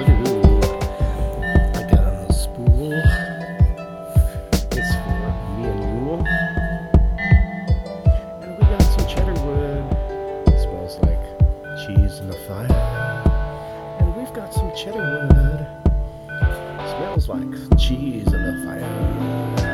I got on a spool. It's for me and you. And we got some cheddar wood. It smells like cheese in the fire. And we've got some cheddar wood. It smells like cheese in the fire.